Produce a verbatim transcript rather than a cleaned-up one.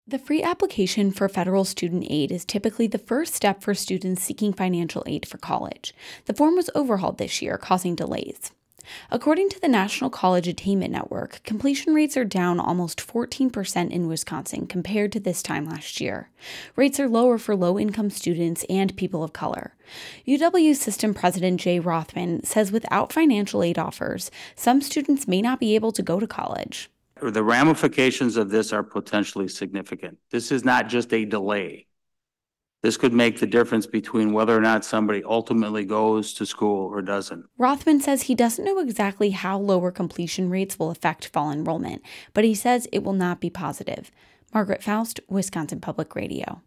The free application for federal student aid is typically the first step for students seeking financial aid for college. The form was overhauled this year, causing delays. According to the National College Attainment Network, completion rates are down almost fourteen percent in Wisconsin compared to this time last year. Rates are lower for low-income students and people of color. U W System President Jay Rothman says without financial aid offers, some students may not be able to go to college. The ramifications of this are potentially significant. This is not just a delay. This could make the difference between whether or not somebody ultimately goes to school or doesn't. Rothman says he doesn't know exactly how lower completion rates will affect fall enrollment, but he says it will not be positive. Margaret Faust, Wisconsin Public Radio.